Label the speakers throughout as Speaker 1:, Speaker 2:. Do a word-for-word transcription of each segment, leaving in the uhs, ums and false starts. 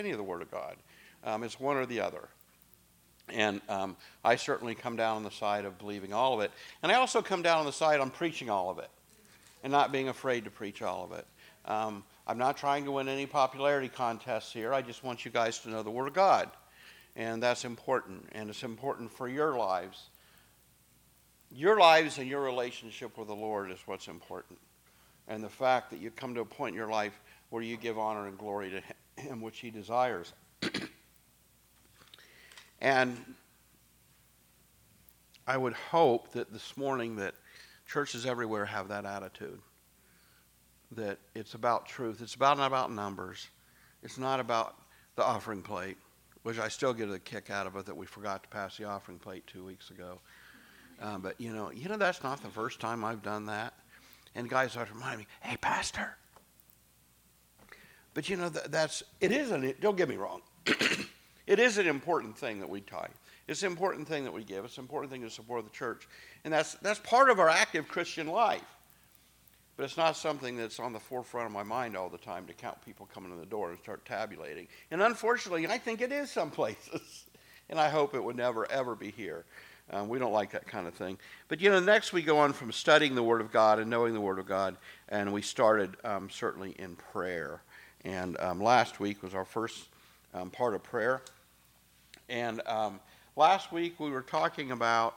Speaker 1: any of the Word of God. Um, it's one or the other. And um, I certainly come down on the side of believing all of it. And I also come down on the side on preaching all of it and not being afraid to preach all of it. Um, I'm not trying to win any popularity contests here. I just want you guys to know the Word of God. And that's important. And it's important for your lives. Your lives and your relationship with the Lord is what's important. And the fact that you come to a point in your life where you give honor and glory to Him, which He desires. And I would hope that this morning that churches everywhere have that attitude. That it's about truth. It's about not about numbers. It's not about the offering plate, which I still get a kick out of it that we forgot to pass the offering plate two weeks ago. Um, but you know, you know that's not the first time I've done that. And guys are reminding me, hey, Pastor. But you know, that, that's, it isn't, don't get me wrong. It is an important thing that we tithe. It's an important thing that we give. It's an important thing to support the church. And that's that's part of our active Christian life. But it's not something that's on the forefront of my mind all the time to count people coming in the door and start tabulating. And unfortunately, I think it is some places. And I hope it would never, ever be here. Um, we don't like that kind of thing. But, you know, next we go on from studying the Word of God and knowing the Word of God. And we started um, certainly in prayer. And um, last week was our first um, part of prayer. And um, last week we were talking about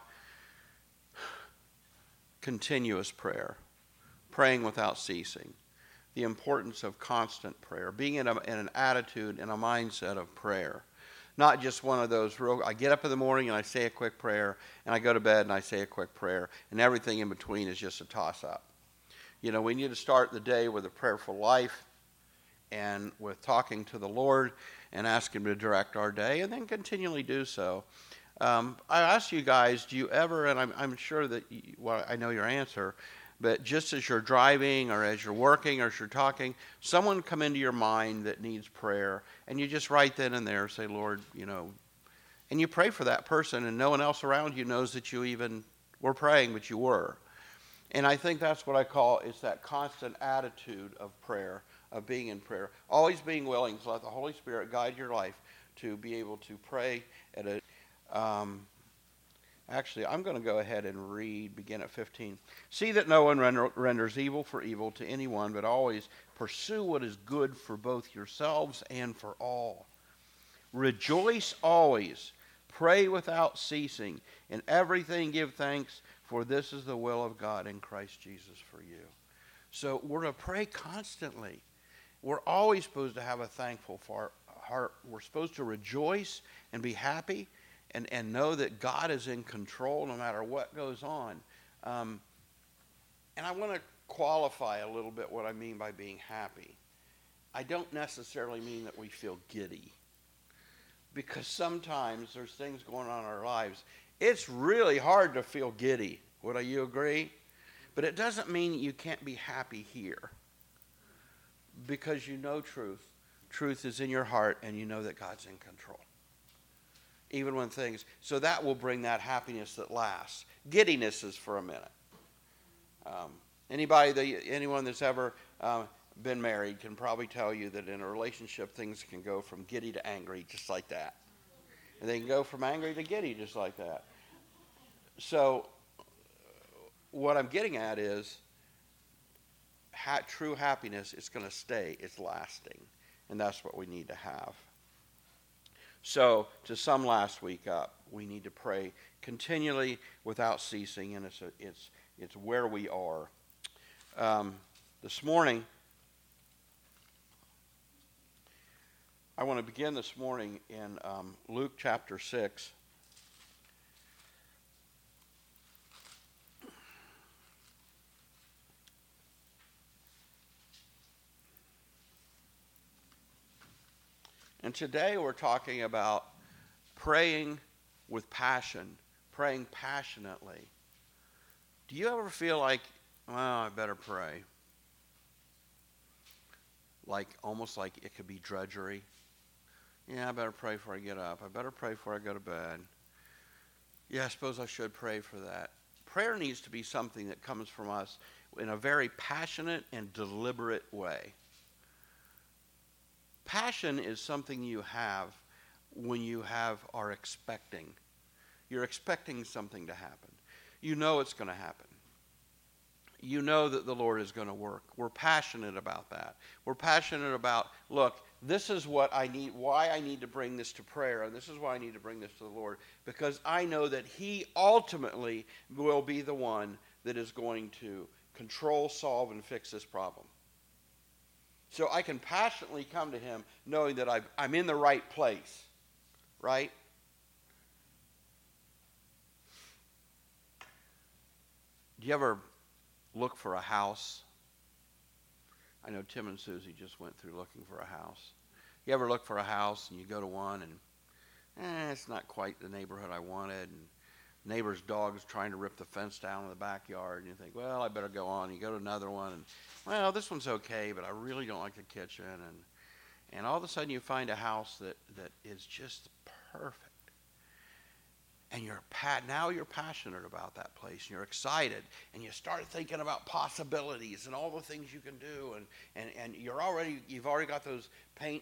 Speaker 1: continuous prayer, praying without ceasing, the importance of constant prayer, being in, a, in an attitude and a mindset of prayer. Not just one of those real, I get up in the morning and I say a quick prayer, and I go to bed and I say a quick prayer, and everything in between is just a toss-up. You know, we need to start the day with a prayerful life and with talking to the Lord and ask Him to direct our day, and then continually do so. Um, I ask you guys, do you ever, and I'm, I'm sure that, you, well, I know your answer, but just as you're driving or as you're working or as you're talking, someone come into your mind that needs prayer, and you just right then and there say, Lord, you know, and you pray for that person, and no one else around you knows that you even were praying, but you were. And I think that's what I call, it's that constant attitude of prayer, of being in prayer. Always being willing to let the Holy Spirit guide your life to be able to pray at a... Um, actually, I'm going to go ahead and read, begin at fifteen. See that no one render, renders evil for evil to anyone, but always pursue what is good for both yourselves and for all. Rejoice always. Pray without ceasing. In everything give thanks, for this is the will of God in Christ Jesus for you. So we're to pray constantly. We're always supposed to have a thankful heart. We're supposed to rejoice and be happy and, and know that God is in control no matter what goes on. Um, and I want to qualify a little bit what I mean by being happy. I don't necessarily mean that we feel giddy. Because sometimes there's things going on in our lives. It's really hard to feel giddy. Would you agree? But it doesn't mean you can't be happy here. Because you know truth. Truth is in your heart, and you know that God's in control. Even when things... So that will bring that happiness that lasts. Giddiness is for a minute. Um, anybody, that, anyone that's ever uh, been married can probably tell you that in a relationship, things can go from giddy to angry just like that. And they can go from angry to giddy just like that. So what I'm getting at is ha- true happiness is going to stay. It's lasting. And that's what we need to have. So to sum last week up, we need to pray continually without ceasing. And it's, a, it's, it's where we are. Um, this morning, I want to begin this morning in um, Luke chapter six. And today we're talking about praying with passion, praying passionately. Do you ever feel like, well, I better pray? Like, almost like it could be drudgery. Yeah, I better pray before I get up. I better pray before I go to bed. Yeah, I suppose I should pray for that. Prayer needs to be something that comes from us in a very passionate and deliberate way. Passion is something you have when you have are expecting. You're expecting something to happen. You know it's going to happen. You know that the Lord is going to work. We're passionate about that. We're passionate about, look, this is what I need, why I need to bring this to prayer, and this is why I need to bring this to the Lord, because I know that He ultimately will be the one that is going to control, solve, and fix this problem. So I can passionately come to Him knowing that I've, I'm in the right place, right? Do you ever look for a house? I know Tim and Susie just went through looking for a house. You ever look for a house and you go to one and eh, it's not quite the neighborhood I wanted, and neighbor's dog is trying to rip the fence down in the backyard, and you think, well, I better go on. You go to another one, and well, this one's okay, but I really don't like the kitchen, and and all of a sudden you find a house that, that is just perfect. And you're now you're passionate about that place, and you're excited, and you start thinking about possibilities and all the things you can do, and, and, and you're already you've already got those paint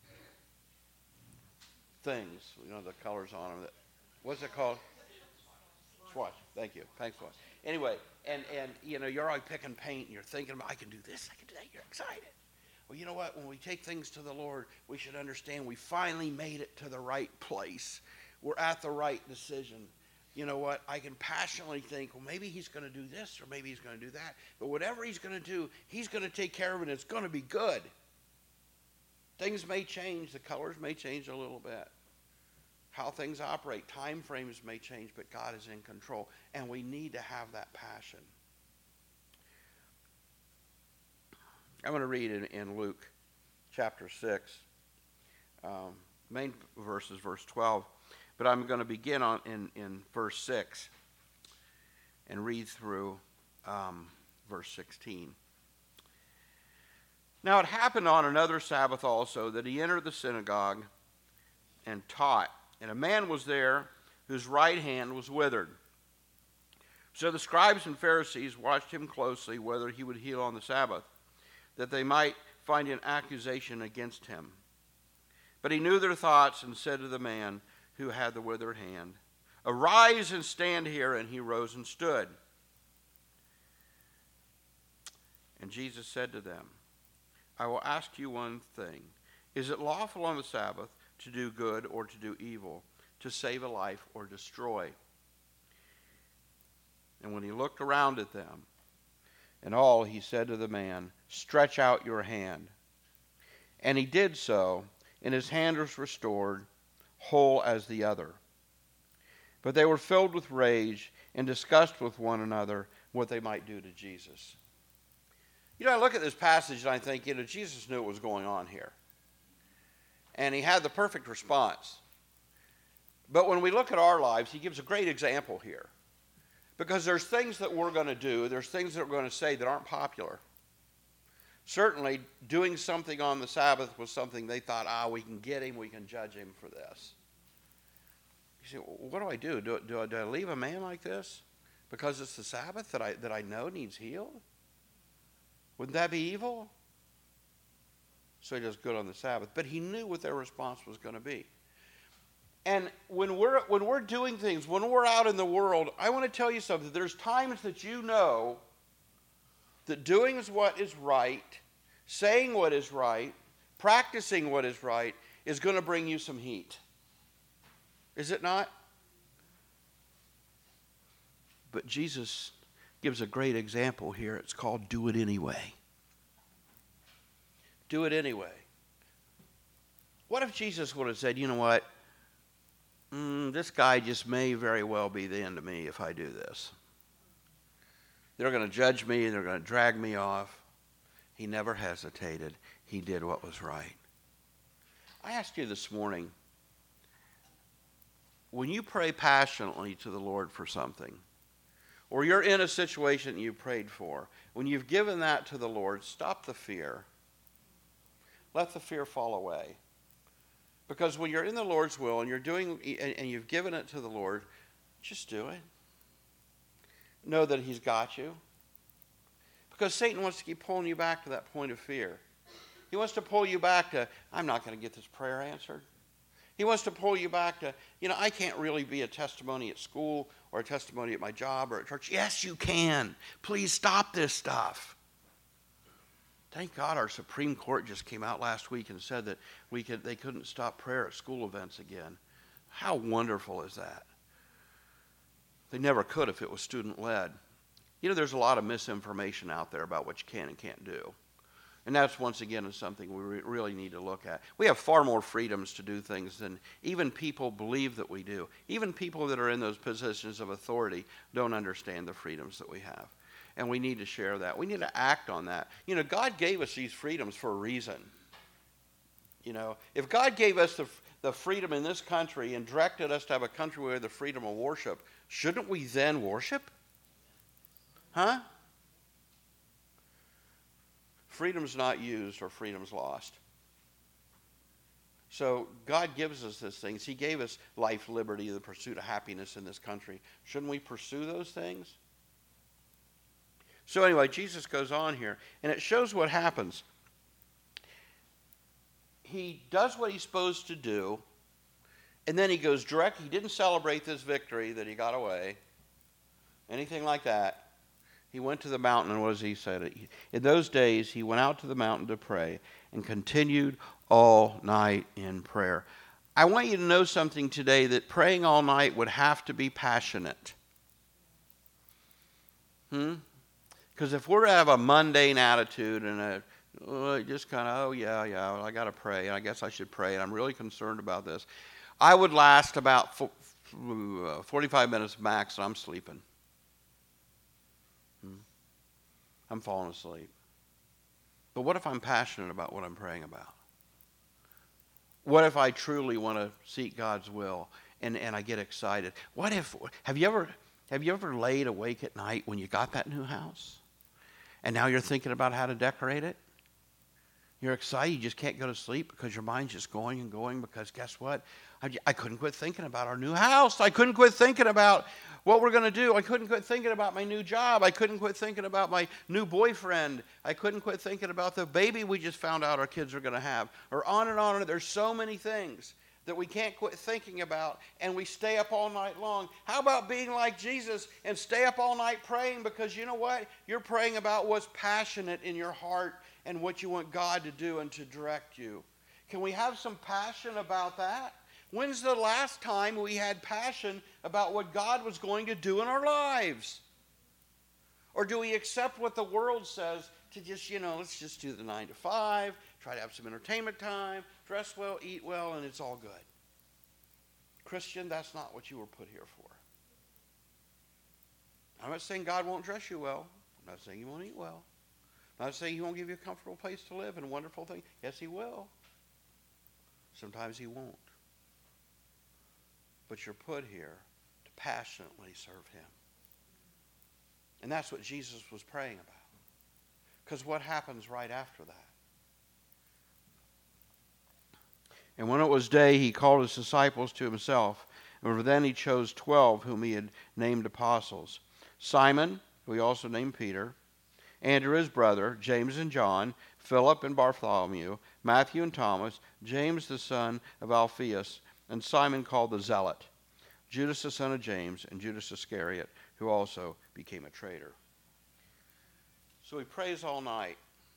Speaker 1: things, you know, the colors on them. That, what's it called? Swatch. Thank you. Thanks, Swatch. Anyway, and and you know you're already picking paint, and you're thinking about I can do this, I can do that. You're excited. Well, you know what? When we take things to the Lord, we should understand we finally made it to the right place. We're at the right decision. You know what? I can passionately think, well, maybe He's going to do this or maybe He's going to do that. But whatever He's going to do, He's going to take care of it, and it's going to be good. Things may change. The colors may change a little bit. How things operate, time frames may change, but God is in control. And we need to have that passion. I'm going to read in, in Luke chapter six. Um, main verse is verse twelve. But I'm going to begin on in, in verse six and read through um, verse sixteen. Now it happened on another Sabbath also that he entered the synagogue and taught. And a man was there whose right hand was withered. So the scribes and Pharisees watched him closely whether he would heal on the Sabbath, that they might find an accusation against him. But he knew their thoughts and said to the man who had the withered hand, "Arise and stand here." And he rose and stood. And Jesus said to them, "I will ask you one thing. Is it lawful on the Sabbath to do good or to do evil, to save a life or destroy?" And when he looked around at them and all, he said to the man, "Stretch out your hand." And he did so, and his hand was restored, whole as the other. But they were filled with rage and discussed with one another what they might do to Jesus. You know, I look at this passage and I think, you know, Jesus knew what was going on here. And he had the perfect response. But when we look at our lives, he gives a great example here. Because there's things that we're going to do, there's things that we're going to say that aren't popular. Certainly, doing something on the Sabbath was something they thought, ah, we can get him, we can judge him for this. You say, well, what do I do? Do, do, I, do I leave a man like this because it's the Sabbath that I, that I know needs healed? Wouldn't that be evil? So he does good on the Sabbath. But he knew what their response was going to be. And when we're, when we're doing things, when we're out in the world, I want to tell you something. There's times that you know that doing what is right, saying what is right, practicing what is right, is going to bring you some heat. Is it not? But Jesus gives a great example here. It's called do it anyway. Do it anyway. What if Jesus would have said, you know what? Mm, this guy just may very well be the end of me if I do this. They're going to judge me. They're going to drag me off. He never hesitated. He did what was right. I asked you this morning, when you pray passionately to the Lord for something, or you're in a situation you prayed for, when you've given that to the Lord, stop the fear. Let the fear fall away. Because when you're in the Lord's will and you're doing and you've given it to the Lord, just do it. Know that He's got you. Because Satan wants to keep pulling you back to that point of fear. He wants to pull you back to, I'm not going to get this prayer answered. He wants to pull you back to, you know, I can't really be a testimony at school or a testimony at my job or at church. Yes, you can. Please stop this stuff. Thank God our Supreme Court just came out last week and said that we could, they couldn't stop prayer at school events again. How wonderful is that? They never could if it was student-led. You know, there's a lot of misinformation out there about what you can and can't do. And that's, once again, is something we re- really need to look at. We have far more freedoms to do things than even people believe that we do. Even people that are in those positions of authority don't understand the freedoms that we have. And we need to share that. We need to act on that. You know, God gave us these freedoms for a reason. You know, if God gave us the, the freedom in this country and directed us to have a country where the freedom of worship, shouldn't we then worship? Huh? Freedom's not used or freedom's lost. So God gives us these things. He gave us life, liberty, the pursuit of happiness in this country. Shouldn't we pursue those things? So anyway, Jesus goes on here, and it shows what happens. He does what he's supposed to do, and then he goes direct. He didn't celebrate this victory that he got away, anything like that. He went to the mountain, and what does he say? In those days, he went out to the mountain to pray and continued all night in prayer. I want you to know something today, that praying all night would have to be passionate. Hmm? Because if we're to have a mundane attitude and a uh, just kind of, oh, yeah, yeah, well, I got to pray, and I guess I should pray, and I'm really concerned about this, I would last about forty-five minutes max, and I'm sleeping. I'm falling asleep. But what if I'm passionate about what I'm praying about? What if I truly want to seek God's will and, and I get excited? What if, have you ever have you ever laid awake at night when you got that new house? And now you're thinking about how to decorate it? You're excited, you just can't go to sleep because your mind's just going and going, because guess what? I, I couldn't quit thinking about our new house. I couldn't quit thinking about what we're going to do. I couldn't quit thinking about my new job. I couldn't quit thinking about my new boyfriend. I couldn't quit thinking about the baby we just found out our kids are going to have. Or on and on. There's so many things that we can't quit thinking about, and we stay up all night long. How about being like Jesus and stay up all night praying? Because you know what? You're praying about what's passionate in your heart and what you want God to do and to direct you. Can we have some passion about that? When's the last time we had passion about what God was going to do in our lives? Or do we accept what the world says to just, you know, let's just do the nine to five, try to have some entertainment time, dress well, eat well, and it's all good? Christian, that's not what you were put here for. I'm not saying God won't dress you well. I'm not saying he won't eat well. I'm not saying he won't give you a comfortable place to live and a wonderful thing. Yes, he will. Sometimes he won't. But you're put here to passionately serve him. And that's what Jesus was praying about. Because what happens right after that? And when it was day, he called his disciples to himself. And then he chose twelve, whom he had named apostles. Simon, who he also named Peter, Andrew his brother, James and John, Philip and Bartholomew, Matthew and Thomas, James the son of Alphaeus, and Simon called the Zealot, Judas the son of James, and Judas Iscariot, who also became a traitor. So he prays all night.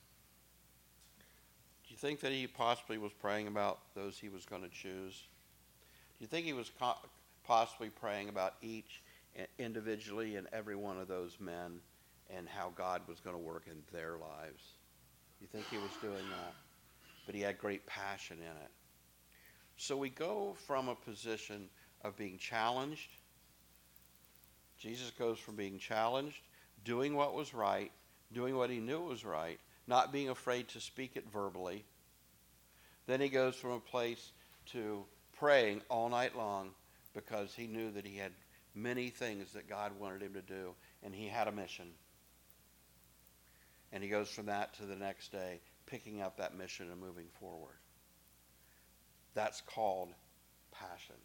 Speaker 1: Do you think that he possibly was praying about those he was going to choose? Do you think he was co- possibly praying about each individually and every one of those men and how God was going to work in their lives? You think he was doing that? But he had great passion in it. So we go from a position of being challenged. Jesus goes from being challenged, doing what was right, doing what he knew was right, not being afraid to speak it verbally. Then he goes from a place to praying all night long because he knew that he had many things that God wanted him to do, and he had a mission. And he goes from that to the next day, picking up that mission and moving forward. That's called passion.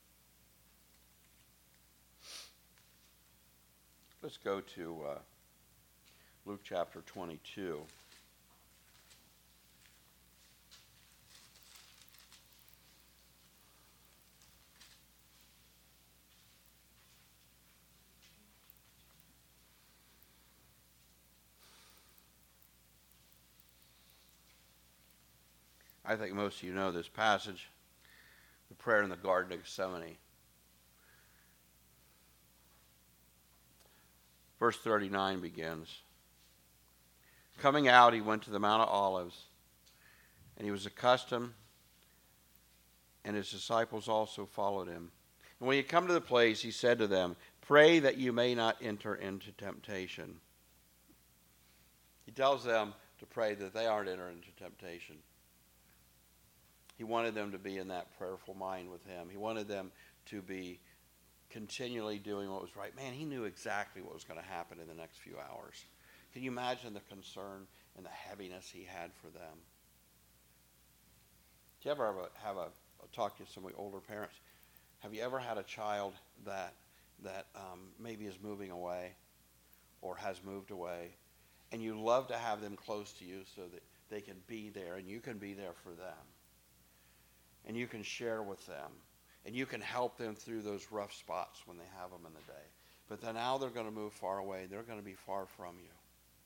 Speaker 1: Let's go to uh, Luke chapter twenty-two. I think most of you know this passage, the prayer in the Garden of Gethsemane. Verse thirty-nine begins. Coming out, he went to the Mount of Olives, and he was accustomed, and his disciples also followed him. And when he had come to the place, he said to them, "Pray that you may not enter into temptation." He tells them to pray that they aren't entering into temptation. He wanted them to be in that prayerful mind with him. He wanted them to be continually doing what was right. Man, he knew exactly what was going to happen in the next few hours. Can you imagine the concern and the heaviness he had for them? Do you ever have a, have a talk to some of the older parents? Have you ever had a child that that um, maybe is moving away or has moved away, and you love to have them close to you so that they can be there and you can be there for them? And you can share with them. And you can help them through those rough spots when they have them in the day. But then now they're going to move far away. They're going to be far from you.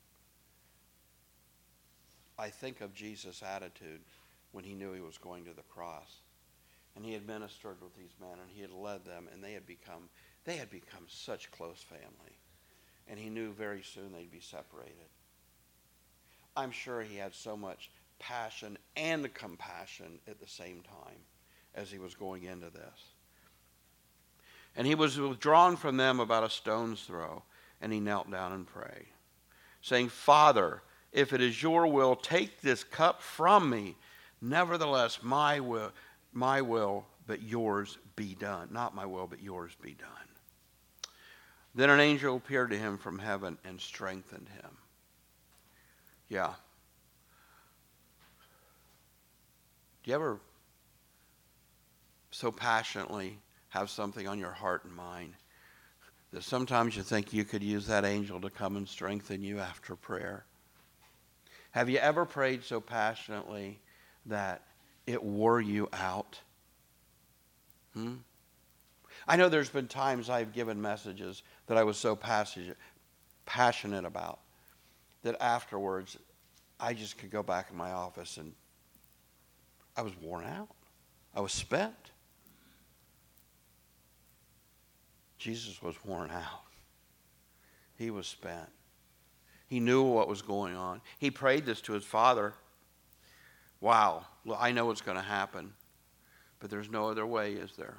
Speaker 1: I think of Jesus' attitude when he knew he was going to the cross. And he had ministered with these men, and he had led them, and they had become, they had become such close family. And he knew very soon they'd be separated. I'm sure he had so much passion and compassion at the same time as he was going into this. And he was withdrawn from them about a stone's throw, and he knelt down and prayed, saying, "Father, if it is your will, take this cup from me. Nevertheless, my will, my will, but yours be done. Not my will, but yours be done." Then an angel appeared to him from heaven and strengthened him. Yeah. Do you ever so passionately have something on your heart and mind that sometimes you think you could use that angel to come and strengthen you after prayer? Have you ever prayed so passionately that it wore you out? Hmm? I know there's been times I've given messages that I was so passionate about that afterwards I just could go back in my office and I was worn out. I was spent. Jesus was worn out. He was spent. He knew what was going on. He prayed this to his Father. Wow, well, I know what's going to happen, but there's no other way, is there?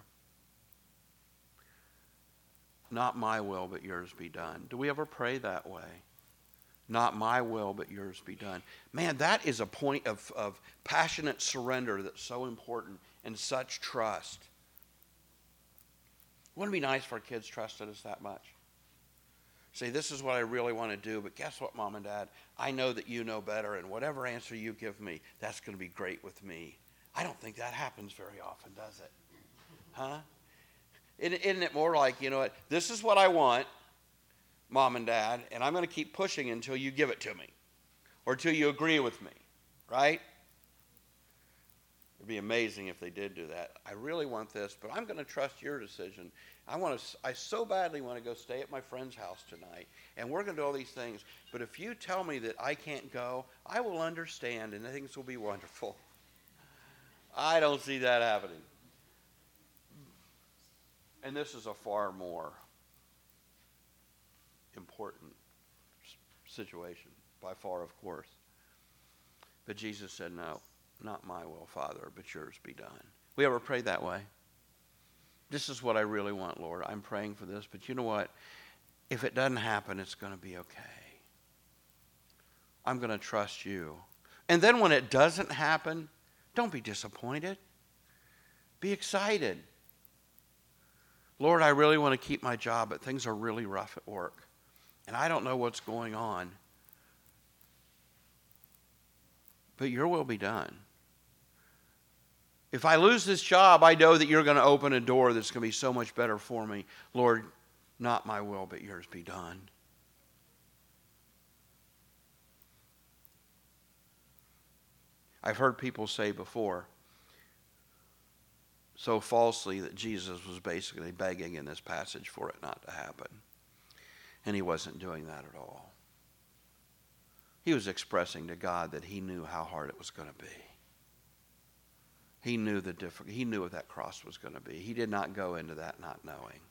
Speaker 1: Not my will, but yours be done. Do we ever pray that way? Not my will, but yours be done. Man, that is a point of, of passionate surrender that's so important and such trust. Wouldn't it be nice if our kids trusted us that much? Say, this is what I really want to do, but guess what, Mom and Dad? I know that you know better, and whatever answer you give me, that's going to be great with me. I don't think that happens very often, does it? Huh? Isn't it more like, you know what, this is what I want, Mom and Dad, and I'm going to keep pushing until you give it to me or until you agree with me, right? It'd be amazing if they did do that. I really want this, but I'm going to trust your decision. I want to. I so badly want to go stay at my friend's house tonight, and we're going to do all these things. But if you tell me that I can't go, I will understand, and things will be wonderful. I don't see that happening. And this is a far more important situation, by far, of course. But Jesus said, no, not my will, Father, but yours be done. We ever pray that way? This is what I really want, Lord. I'm praying for this, but you know what? If it doesn't happen, it's going to be okay. I'm going to trust you. And then when it doesn't happen, don't be disappointed. Be excited. Lord, I really want to keep my job, but things are really rough at work. And I don't know what's going on. But your will be done. If I lose this job, I know that you're going to open a door that's going to be so much better for me. Lord, not my will, but yours be done. I've heard people say before, so falsely, that Jesus was basically begging in this passage for it not to happen. And he wasn't doing that at all. He was expressing to God that he knew how hard it was going to be. He knew the diff- he knew what that cross was going to be. He did not go into that not knowing.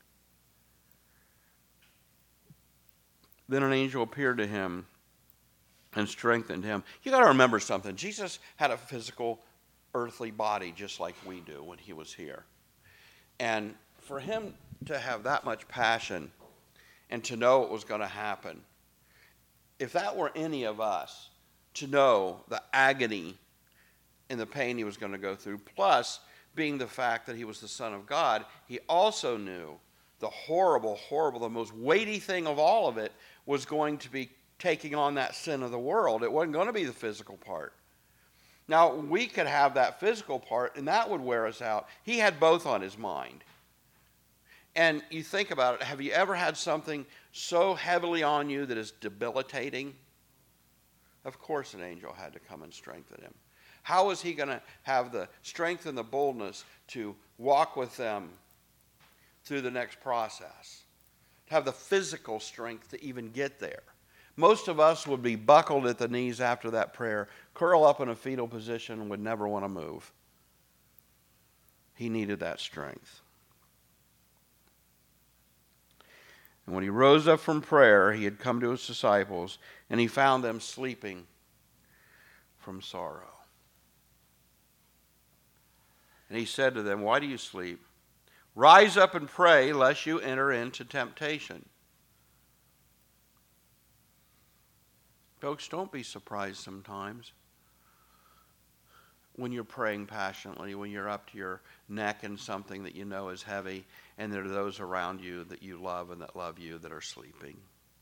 Speaker 1: Then an angel appeared to him and strengthened him. You got to remember something. Jesus had a physical, earthly body just like we do when he was here. And for him to have that much passion and to know what was going to happen, if that were any of us, to know the agony and the pain he was going to go through, plus being the fact that he was the Son of God, he also knew the horrible, horrible, the most weighty thing of all of it was going to be taking on that sin of the world. It wasn't going to be the physical part. Now, we could have that physical part, and that would wear us out. He had both on his mind. And you think about it, have you ever had something so heavily on you that is debilitating? Of course an angel had to come and strengthen him. How was he going to have the strength and the boldness to walk with them through the next process? To have the physical strength to even get there? Most of us would be buckled at the knees after that prayer, curl up in a fetal position, and would never want to move. He needed that strength. And when he rose up from prayer, he had come to his disciples, and he found them sleeping from sorrow. And he said to them, "Why do you sleep? Rise up and pray, lest you enter into temptation." Folks, don't be surprised sometimes when you're praying passionately, when you're up to your neck in something that you know is heavy, and there are those around you that you love and that love you that are sleeping.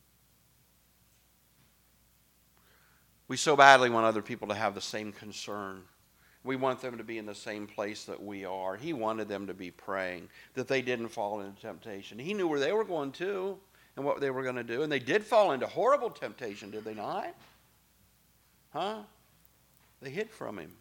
Speaker 1: We so badly want other people to have the same concern. We want them to be in the same place that we are. He wanted them to be praying, that they didn't fall into temptation. He knew where they were going to and what they were going to do. And they did fall into horrible temptation, did they not? Huh? They hid from him.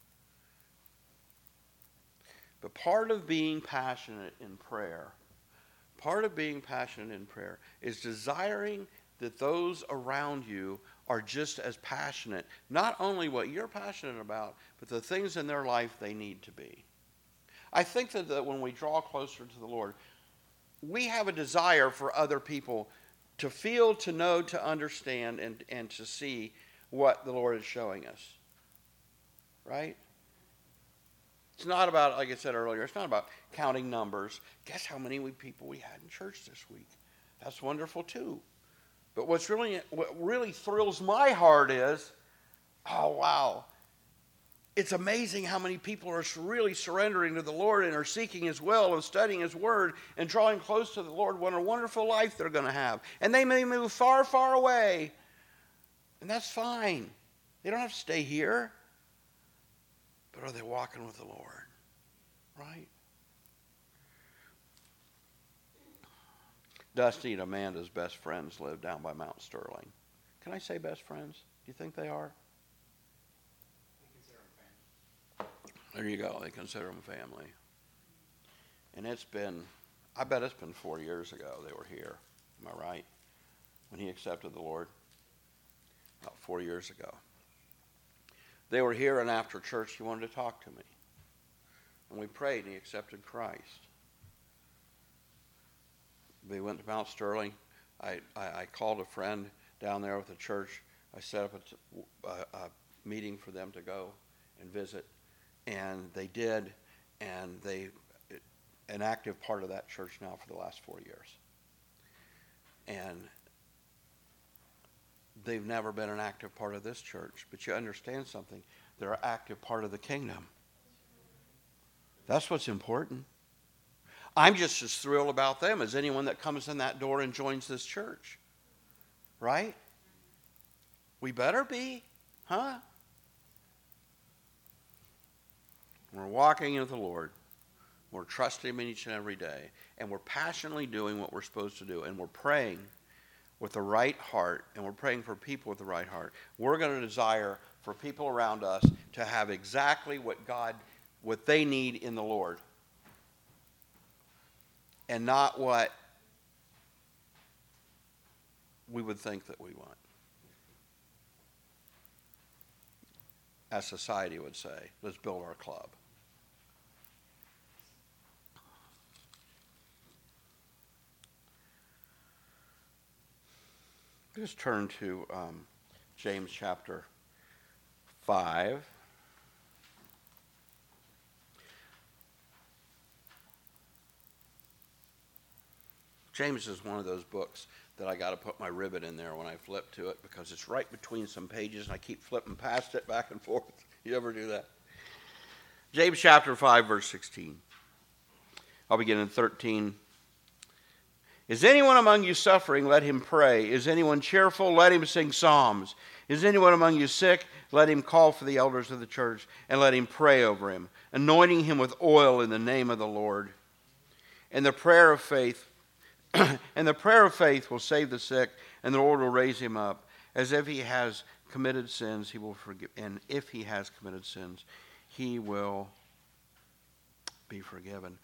Speaker 1: But part of being passionate in prayer, part of being passionate in prayer is desiring that those around you are just as passionate, not only what you're passionate about, but the things in their life they need to be. I think that, that when we draw closer to the Lord, we have a desire for other people to feel, to know, to understand, and, and to see what the Lord is showing us. Right? It's not about, like I said earlier, it's not about counting numbers. Guess how many we, people we had in church this week? That's wonderful too. But what's really, what really thrills my heart is, oh wow, it's amazing how many people are really surrendering to the Lord and are seeking His will and studying His Word and drawing close to the Lord. What a wonderful life they're going to have. And they may move far, far away. And that's fine. They don't have to stay here. But are they walking with the Lord? Right? Dusty and Amanda's best friends live down by Mount Sterling. Can I say best friends? Do you think they are? There you go. They consider them family. And it's been, I bet it's been four years ago they were here. Am I right? When he accepted the Lord? About four years ago. They were here, and after church he wanted to talk to me. And we prayed, and he accepted Christ. We went to Mount Sterling. I, I, I called a friend down there with the church. I set up a, a, a meeting for them to go and visit. And they did, and they an active part of that church now for the last four years. And they've never been an active part of this church, but you understand something. They're an active part of the kingdom. That's what's important. I'm just as thrilled about them as anyone that comes in that door and joins this church. Right? We better be, huh? We're walking with the Lord. We're trusting Him each and every day. And we're passionately doing what we're supposed to do. And we're praying with the right heart. And we're praying for people with the right heart. We're going to desire for people around us to have exactly what God, what they need in the Lord, and not what we would think that we want. As society would say, let's build our club. Just turn to um, James chapter five. James is one of those books that I got to put my ribbon in there when I flip to it, because it's right between some pages and I keep flipping past it back and forth. You ever do that? James chapter five, verse sixteen. I'll begin in thirteen. Is anyone among you suffering? Let him pray. Is anyone cheerful? Let him sing psalms. Is anyone among you sick? Let him call for the elders of the church and let him pray over him, anointing him with oil in the name of the Lord. And the prayer of faith, and the prayer of faith will save the sick, and the Lord will raise him up. As if he has committed sins, he will forgive. And if he has committed sins, he will be forgiven.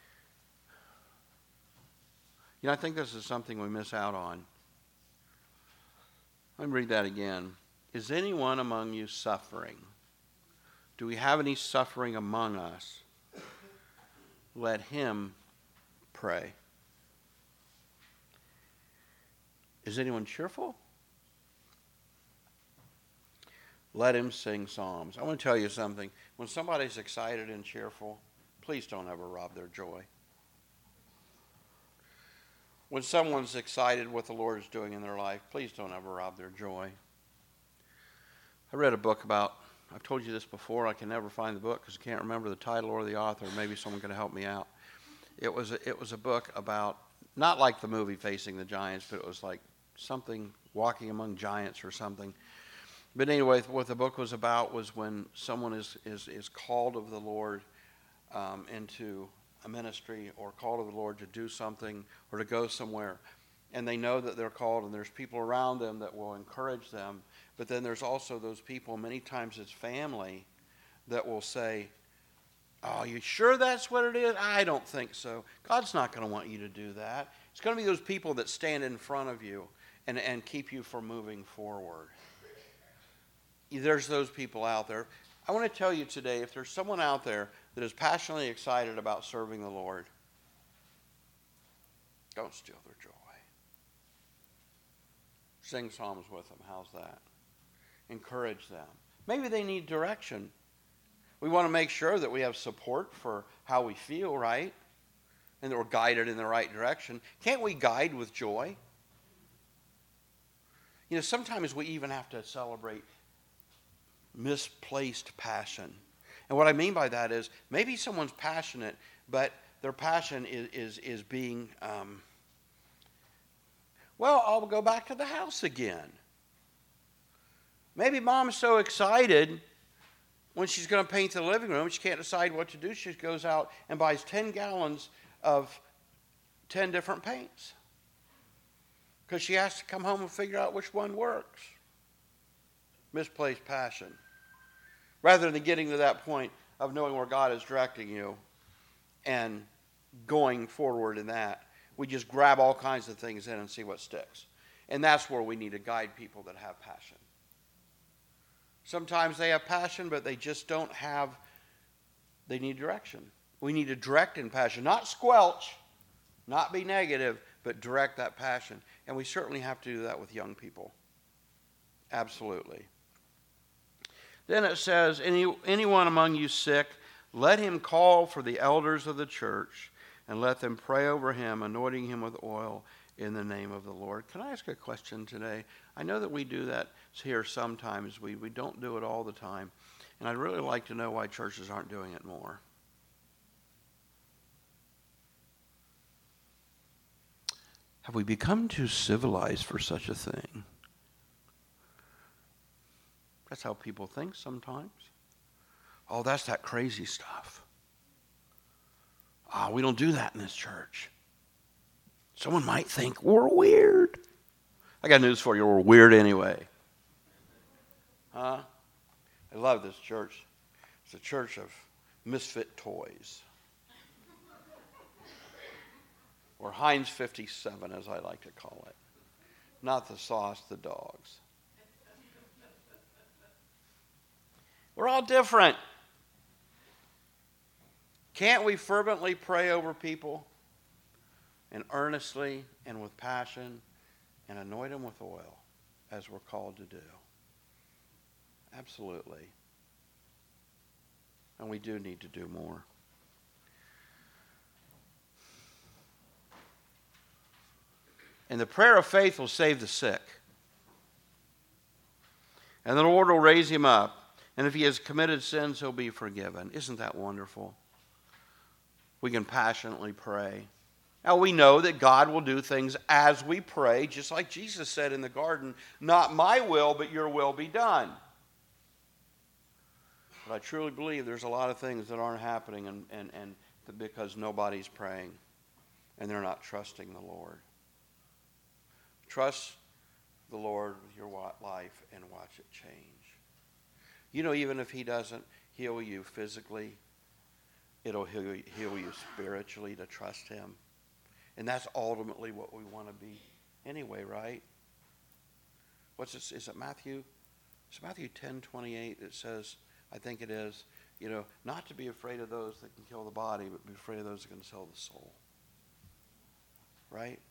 Speaker 1: You know, I think this is something we miss out on. Let me read that again. Is anyone among you suffering? Do we have any suffering among us? Let him pray. Is anyone cheerful? Let him sing psalms. I want to tell you something. When somebody's excited and cheerful, please don't ever rob their joy. When someone's excited what the Lord is doing in their life, please don't ever rob their joy. I read a book about, I've told you this before, I can never find the book because I can't remember the title or the author. Maybe someone can help me out. It was a, it was a book about, not like the movie Facing the Giants, but it was like something, Walking Among Giants or something. But anyway, what the book was about was when someone is, is, is called of the Lord um, into a ministry, or called of the Lord to do something or to go somewhere, and they know that they're called, and there's people around them that will encourage them, but then there's also those people, many times it's family, that will say, oh, you sure that's what it is? I don't think so. God's not going to want you to do that. It's going to be those people that stand in front of you and, and keep you from moving forward. There's those people out there. I want to tell you today, if there's someone out there that is passionately excited about serving the Lord, don't steal their joy. Sing psalms with them. How's that? Encourage them. Maybe they need direction. We want to make sure that we have support for how we feel, right? And that we're guided in the right direction. Can't we guide with joy? You know, sometimes we even have to celebrate misplaced passion. And what I mean by that is maybe someone's passionate, but their passion is is, is being, um, well, I'll go back to the house again. Maybe mom's so excited when she's going to paint the living room, she can't decide what to do. She goes out and buys ten gallons of ten different paints because she has to come home and figure out which one works. Misplaced passion. Rather than getting to that point of knowing where God is directing you and going forward in that, we just grab all kinds of things in and see what sticks. And that's where we need to guide people that have passion. Sometimes they have passion, but they just don't have, they need direction. We need to direct in passion, not squelch, not be negative, but direct that passion. And we certainly have to do that with young people. Absolutely. Then it says, Any, anyone among you sick, let him call for the elders of the church and let them pray over him, anointing him with oil in the name of the Lord. Can I ask a question today? I know that we do that here sometimes. We, we don't do it all the time. And I'd really like to know why churches aren't doing it more. Have we become too civilized for such a thing? That's how people think sometimes. Oh, that's that crazy stuff. Ah, oh, we don't do that in this church. Someone might think we're weird. I got news for you. We're weird anyway. Huh? I love this church. It's a church of misfit toys. Or Heinz fifty-seven, as I like to call it. Not the sauce, the dogs. We're all different. Can't we fervently pray over people and earnestly and with passion and anoint them with oil as we're called to do? Absolutely. And we do need to do more. And the prayer of faith will save the sick. And the Lord will raise him up. And if he has committed sins, he'll be forgiven. Isn't that wonderful? We can passionately pray. Now we know that God will do things as we pray, just like Jesus said in the garden, not my will, but your will be done. But I truly believe there's a lot of things that aren't happening and, and, and because nobody's praying and they're not trusting the Lord. Trust the Lord with your life and watch it change. You know, even if he doesn't heal you physically, it'll heal, heal you spiritually to trust him. And that's ultimately what we want to be anyway, right? What's this? Is it Matthew? It's Matthew ten twenty-eight that says, I think it is, you know, not to be afraid of those that can kill the body, but be afraid of those that can sell the soul. Right?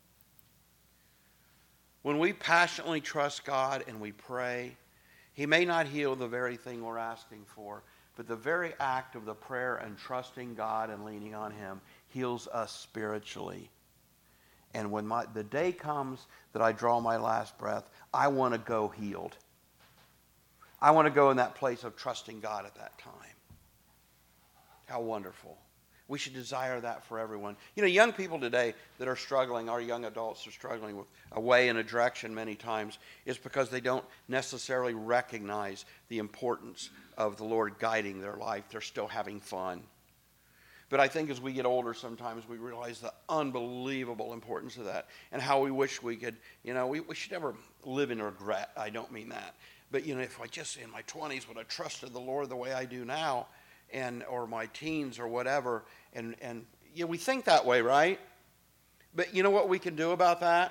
Speaker 1: When we passionately trust God and we pray, he may not heal the very thing we're asking for, but the very act of the prayer and trusting God and leaning on him heals us spiritually. And when my, the day comes that I draw my last breath, I want to go healed. I want to go in that place of trusting God at that time. How wonderful. We should desire that for everyone. You know, young people today that are struggling, our young adults are struggling with a way and a direction many times, is because they don't necessarily recognize the importance of the Lord guiding their life. They're still having fun. But I think as we get older, sometimes we realize the unbelievable importance of that and how we wish we could, you know, we, we should never live in regret. I don't mean that. But, you know, if I just in my twenties would have trusted the Lord the way I do now, and or my teens or whatever, and, and you know, we think that way, right? But you know what we can do about that?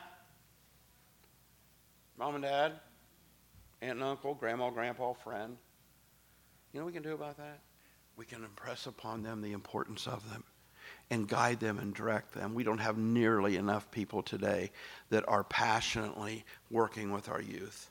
Speaker 1: Mom and dad, aunt and uncle, grandma, grandpa, friend. You know what we can do about that? We can impress upon them the importance of them and guide them and direct them. We don't have nearly enough people today that are passionately working with our youth.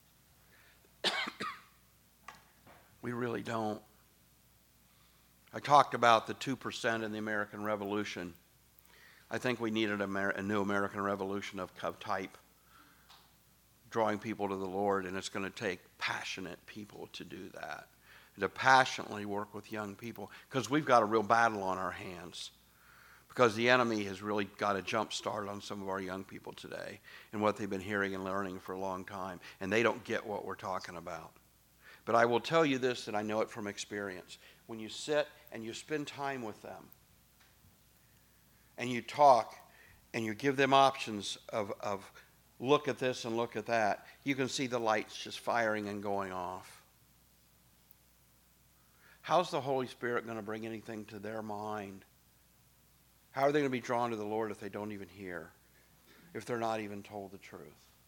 Speaker 1: We really don't. I talked about the two percent in the American Revolution. I think we needed a, Amer- a new American Revolution of, of type, drawing people to the Lord, and it's going to take passionate people to do that, to passionately work with young people, because we've got a real battle on our hands, because the enemy has really got a jump start on some of our young people today and what they've been hearing and learning for a long time, and they don't get what we're talking about. But I will tell you this, and I know it from experience. When you sit and you spend time with them and you talk and you give them options of, of look at this and look at that, you can see the lights just firing and going off. How's the Holy Spirit going to bring anything to their mind? How are they going to be drawn to the Lord if they don't even hear, if they're not even told the truth?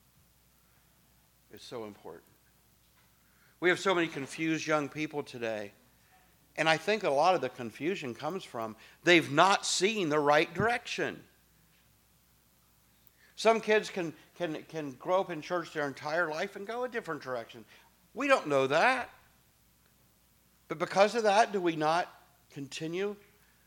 Speaker 1: It's so important. We have so many confused young people today. And I think a lot of the confusion comes from they've not seen the right direction. Some kids can, can, can grow up in church their entire life and go a different direction. We don't know that. But because of that, do we not continue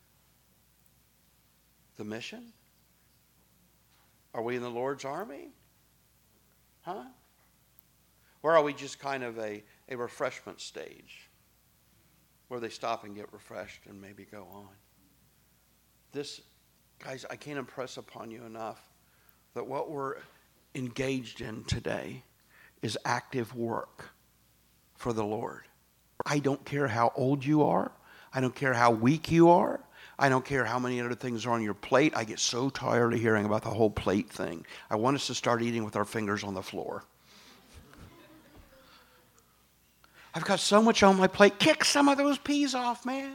Speaker 1: the mission? Are we in the Lord's army? Huh? Or are we just kind of a, a refreshment stage where they stop and get refreshed and maybe go on? This, guys, I can't impress upon you enough that what we're engaged in today is active work for the Lord. I don't care how old you are. I don't care how weak you are. I don't care how many other things are on your plate. I get so tired of hearing about the whole plate thing. I want us to start eating with our fingers on the floor. I've got so much on my plate. Kick some of those peas off, man.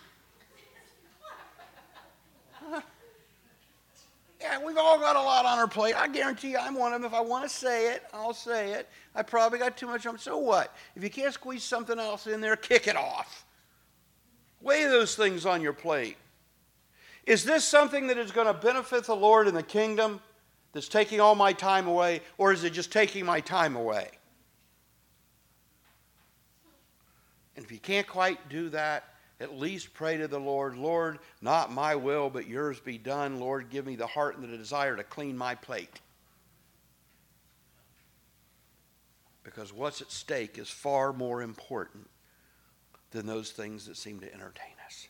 Speaker 1: Yeah, we've all got a lot on our plate. I guarantee you I'm one of them. If I want to say it, I'll say it. I probably got too much on. So what? If you can't squeeze something else in there, kick it off. Weigh those things on your plate. Is this something that is going to benefit the Lord in the kingdom that's taking all my time away, or is it just taking my time away? And if you can't quite do that, at least pray to the Lord, Lord, not my will, but yours be done. Lord, give me the heart and the desire to clean my plate. Because what's at stake is far more important than those things that seem to entertain us.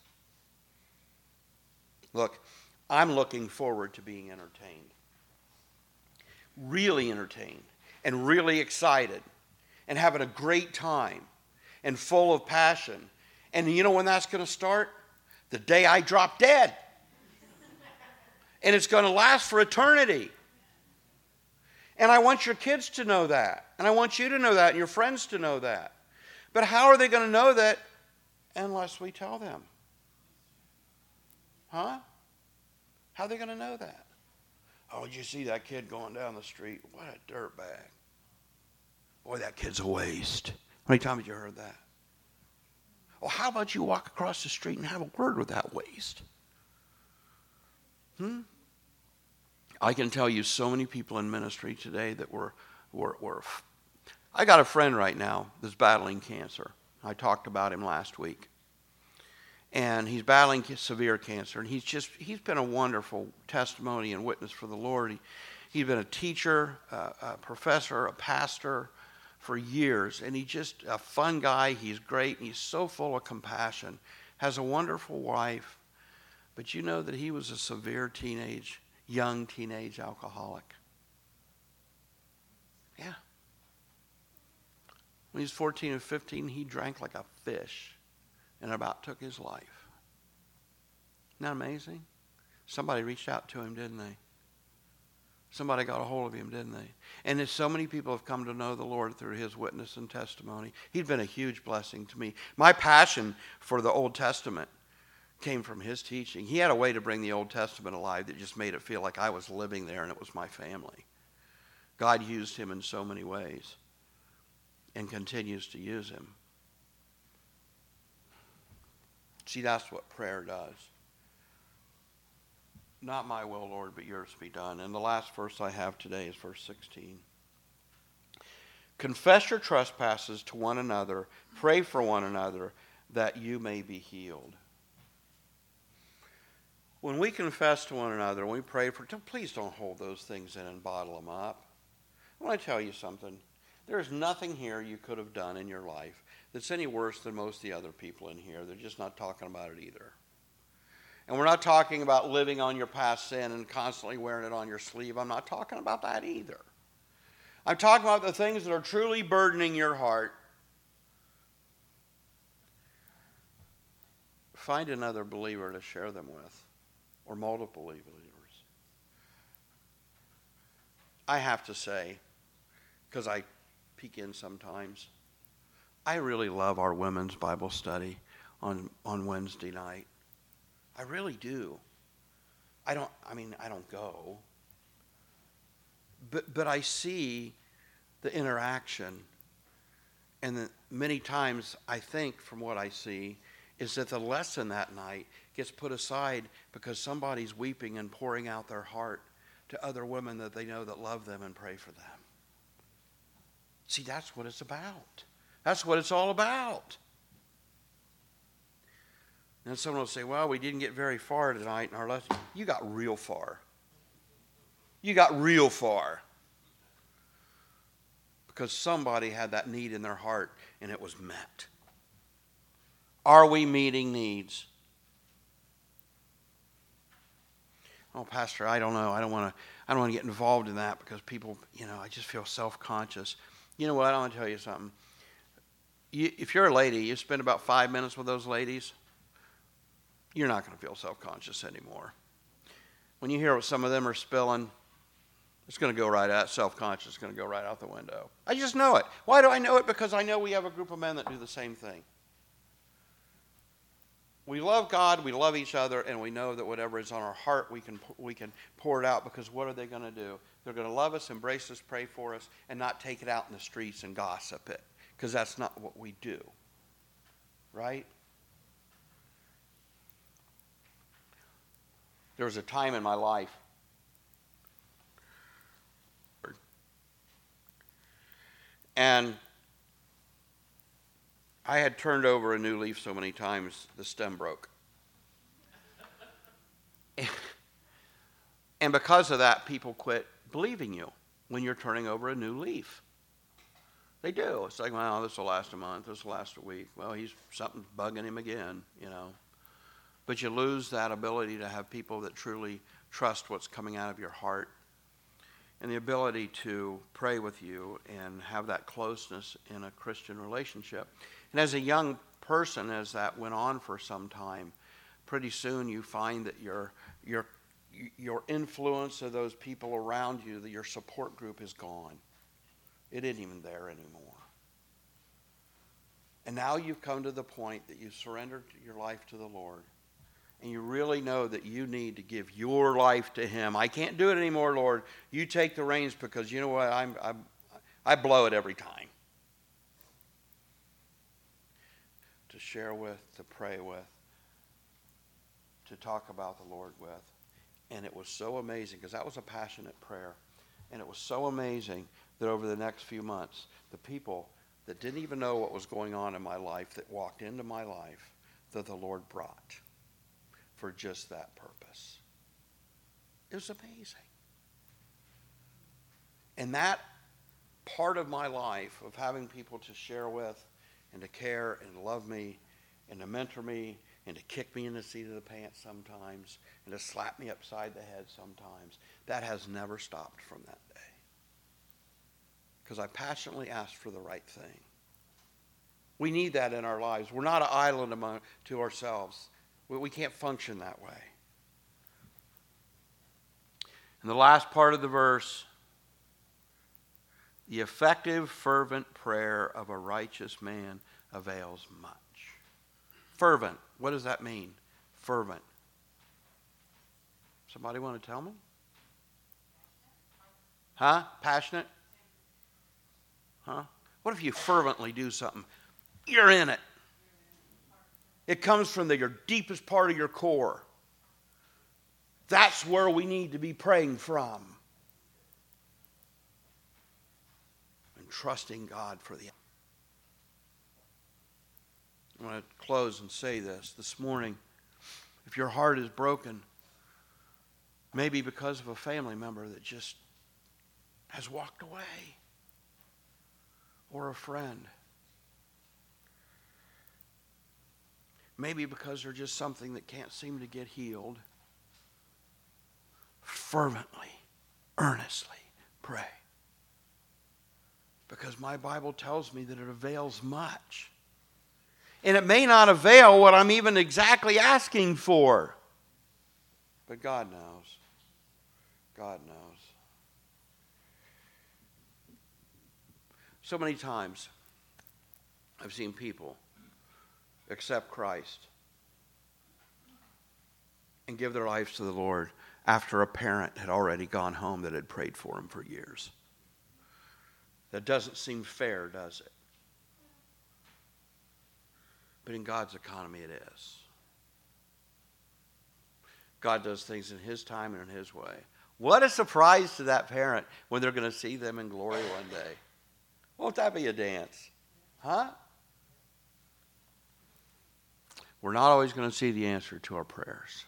Speaker 1: Look, I'm looking forward to being entertained. Really entertained and really excited and having a great time and full of passion. And you know when that's going to start? The day I drop dead. And it's going to last for eternity. And I want your kids to know that. And I want you to know that and your friends to know that. But how are they going to know that unless we tell them? Huh? How are they going to know that? Oh, did you see that kid going down the street? What a dirtbag. Boy, that kid's a waste. How many times have you heard that? Well, how about you walk across the street and have a word with that waste? Hmm? I can tell you so many people in ministry today that were, were, were... I got a friend right now that's battling cancer. I talked about him last week. And he's battling severe cancer. And he's just, he's been a wonderful testimony and witness for the Lord. He, he's been a teacher, a, a professor, a pastor for years. And he's just a fun guy. He's great. And he's so full of compassion. Has a wonderful wife. But you know that he was a severe teenage, young teenage alcoholic. Yeah. When he was fourteen or fifteen, he drank like a fish and about took his life. Isn't that amazing? Somebody reached out to him, didn't they? Somebody got a hold of him, didn't they? And there's so many people have come to know the Lord through his witness and testimony. He's been a huge blessing to me. My passion for the Old Testament came from his teaching. He had a way to bring the Old Testament alive that just made it feel like I was living there and it was my family. God used him in so many ways and continues to use him. See, that's what prayer does. Not my will, Lord, but yours be done. And the last verse I have today is verse sixteen. Confess your trespasses to one another. Pray for one another that you may be healed. When we confess to one another, when we pray for, please don't hold those things in and bottle them up. I want to tell you something. There is nothing here you could have done in your life that's any worse than most of the other people in here. They're just not talking about it either. And we're not talking about living on your past sin and constantly wearing it on your sleeve. I'm not talking about that either. I'm talking about the things that are truly burdening your heart. Find another believer to share them with, or multiple believers. I have to say, because I peek in sometimes, I really love our women's Bible study on, on Wednesday night. I really do. I don't, I mean, I don't go. But, but I see the interaction. And the, many times, I think, from what I see, is that the lesson that night gets put aside because somebody's weeping and pouring out their heart to other women that they know that love them and pray for them. See, that's what it's about. That's what it's all about. And someone will say, well, we didn't get very far tonight in our lesson. You got real far. You got real far. Because somebody had that need in their heart and it was met. Are we meeting needs? Oh, Pastor, I don't know. I don't want to I don't want to get involved in that because people, you know, I just feel self-conscious. You know what? I want to tell you something. You, if you're a lady, you spend about five minutes with those ladies, you're not going to feel self-conscious anymore. When you hear what some of them are spilling, It's going to go right out. Self-conscious is going to go right out the window. I just know it. Why do I know it? Because I know we have a group of men that do the same thing. We love God, we love each other, and we know that whatever is on our heart, we can we can pour it out, because what are they going to do? They're going to love us, embrace us, pray for us, and not take it out in the streets and gossip it, because that's not what we do. Right? There was a time in my life and I had turned over a new leaf so many times, the stem broke. And because of that, people quit believing you when you're turning over a new leaf. They do. It's like, well, this will last a month, this will last a week. Well, he's something's bugging him again, you know. But you lose that ability to have people that truly trust what's coming out of your heart, and the ability to pray with you and have that closeness in a Christian relationship. And as a young person, as that went on for some time, pretty soon you find that your your your influence of those people around you, that your support group is gone. It isn't even there anymore. And now you've come to the point that you've surrendered your life to the Lord. And you really know that you need to give your life to Him. I can't do it anymore, Lord. You take the reins, because you know what? I'm, I'm, I blow it every time. To share with, to pray with, to talk about the Lord with. And it was so amazing, because that was a passionate prayer. And it was so amazing that over the next few months, the people that didn't even know what was going on in my life, that walked into my life, that the Lord brought for just that purpose. It was amazing. And that part of my life of having people to share with and to care and to love me and to mentor me and to kick me in the seat of the pants sometimes and to slap me upside the head sometimes, that has never stopped from that day. Because I passionately asked for the right thing. We need that in our lives. We're not an island among, to ourselves. We, we can't function that way. And the last part of the verse, the effective, fervent prayer of a righteous man avails much. Fervent. What does that mean? Fervent. Somebody want to tell me? Huh? Passionate? Huh? What if you fervently do something? You're in it. It comes from the, your deepest part of your core. That's where we need to be praying from. And trusting God for the... I want to close and say this. This morning, if your heart is broken, maybe because of a family member that just has walked away, or a friend, maybe because there's just something that can't seem to get healed, fervently, earnestly pray. Because my Bible tells me that it avails much. And it may not avail what I'm even exactly asking for. But God knows. God knows. So many times I've seen people accept Christ and give their lives to the Lord after a parent had already gone home that had prayed for them for years. That doesn't seem fair, does it? But in God's economy, it is. God does things in His time and in His way. What a surprise to that parent when they're going to see them in glory one day. Won't that be a dance? Huh? We're not always going to see the answer to our prayers.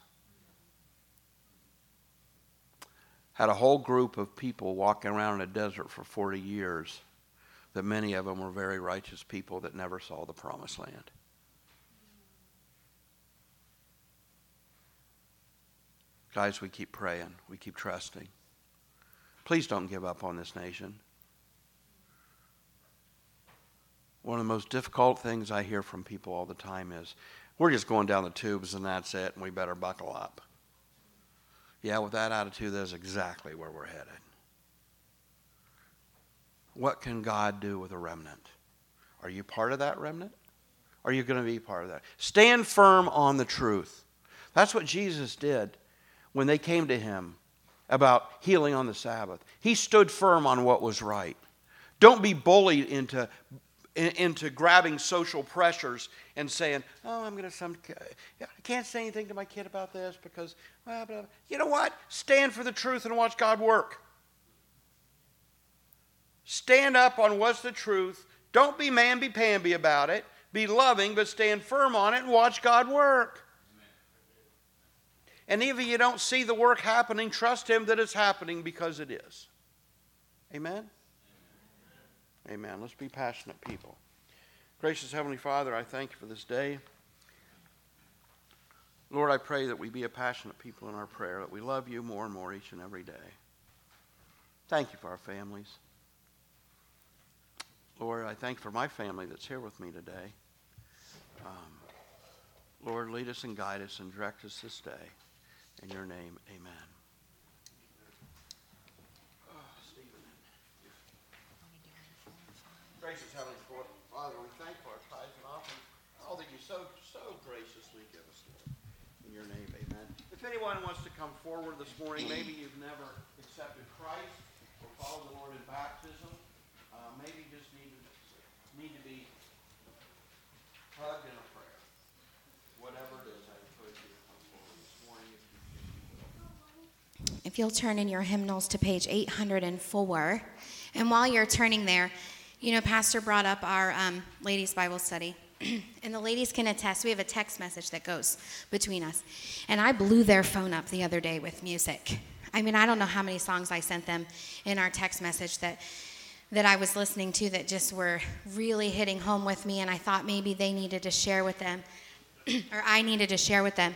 Speaker 1: Had a whole group of people walking around in a desert for forty years, that many of them were very righteous people that never saw the promised land. Guys, we keep praying. We keep trusting. Please don't give up on this nation. One of the most difficult things I hear from people all the time is, we're just going down the tubes and that's it, and we better buckle up. Yeah, with that attitude, that's exactly where we're headed. what can God do with a remnant? Are you part of that remnant? Are you going to be part of that? Stand firm on the truth. That's what Jesus did when they came to him about healing on the Sabbath. He stood firm on what was right. Don't be bullied into, into grabbing social pressures and saying, oh, I'm going to some, I can't say anything to my kid about this because, well, blah, blah. You know what? Stand for the truth and watch God work. Stand up on what's the truth. Don't be mamby-pamby about it. Be loving, but stand firm on it and watch God work. And even if you don't see the work happening, trust him that it's happening because it is. Amen? Amen. Let's be passionate people. Gracious Heavenly Father, I thank you for this day. Lord, I pray that we be a passionate people in our prayer, that we love you more and more each and every day. Thank you for our families. Lord, I thank you for my family that's here with me today. Um, Lord, lead us and guide us and direct us this day. In your name, amen. Oh, Stephen. Gracious Heavenly Father, we thank you for our tithes and offerings, all that you so, so graciously give us, Lord. In your name, amen. If anyone wants to come forward this morning, maybe you've never accepted Christ or followed the Lord in baptism, uh, maybe you just need to, need to be hugged in a prayer. Whatever it is, I encourage you to come forward this morning. If you,
Speaker 2: if you'll turn in your hymnals to page eight hundred four. And while you're turning there, you know, Pastor brought up our um, ladies' Bible study. And the ladies can attest, we have a text message that goes between us. And I blew their phone up the other day with music. I mean, I don't know how many songs I sent them in our text message that that I was listening to that just were really hitting home with me, and I thought maybe they needed to share with them, or I needed to share with them.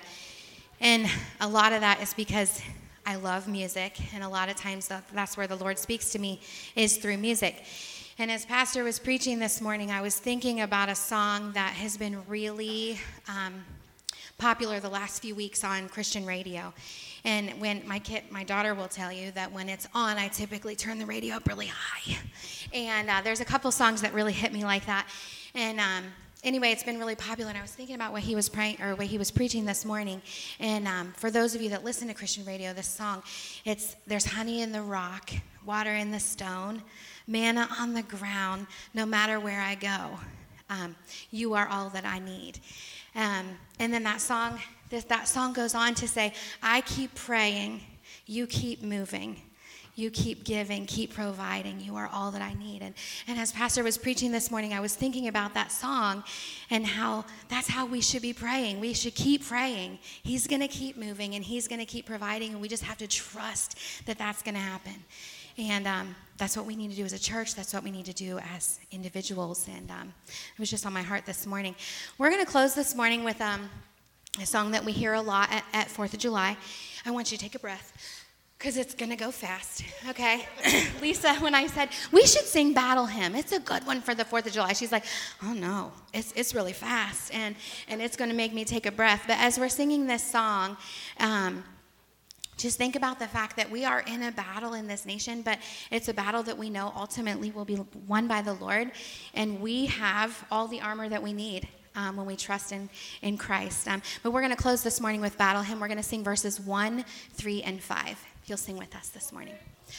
Speaker 2: And a lot of that is because I love music, and a lot of times that's where the Lord speaks to me, is through music. And as Pastor was preaching this morning, I was thinking about a song that has been really um, popular the last few weeks on Christian radio. And when my kid, my daughter will tell you that when it's on, I typically turn the radio up really high. And uh, there's a couple songs that really hit me like that. And um, anyway, it's been really popular. And I was thinking about what he was praying or what he was preaching this morning. And um, for those of you that listen to Christian radio, this song, it's there's honey in the rock, water in the stone, manna on the ground. No matter where I go, um, you are all that I need. Um, and then that song. This, that song goes on to say, I keep praying, you keep moving, you keep giving, keep providing, you are all that I need. And, and as Pastor was preaching this morning, I was thinking about that song and how that's how we should be praying. We should keep praying. He's going to keep moving and he's going to keep providing, and we just have to trust that that's going to happen. And um, that's what we need to do as a church. That's what we need to do as individuals. And um, it was just on my heart this morning. We're going to close this morning with... Um, a song that we hear a lot at, at fourth of July. I want you to take a breath because it's going to go fast, okay? Lisa, when I said, we should sing Battle Hymn, it's a good one for the fourth of July, she's like, oh no, it's it's really fast, and, and it's going to make me take a breath. But as we're singing this song, um, just think about the fact that we are in a battle in this nation, but it's a battle that we know ultimately will be won by the Lord, and we have all the armor that we need. Um, when we trust in, in Christ. Um, but we're going to close this morning with Battle Hymn. We're going to sing verses one, three, and five. You'll sing with us this morning.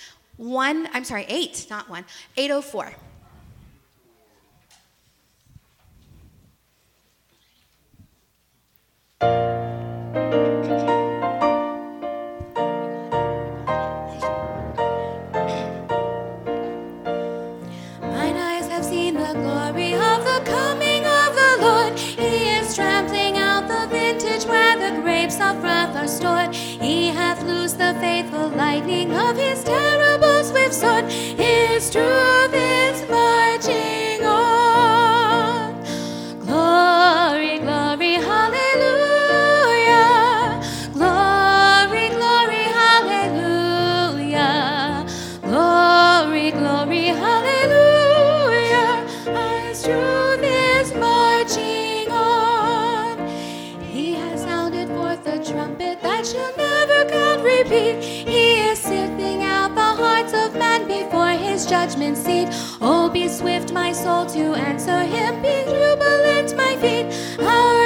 Speaker 2: One, I'm sorry, eight, not one. eight oh four.
Speaker 3: Mine eyes have seen the glory of the coming of the Lord. He is trampling out the vintage where the grapes of wrath are stored. He hath loosed the faithful lightning of his terrible swift sword. His truth is marching on. Glory, glory, hallelujah. Glory, glory, hallelujah. Glory, glory, hallelujah. His truth is marching on. He has sounded forth the trumpet that shall never can repeat. He is sifting out the hearts of men before his judgment seat. Oh, be swift, my soul, to answer him. Be jubilant, my feet.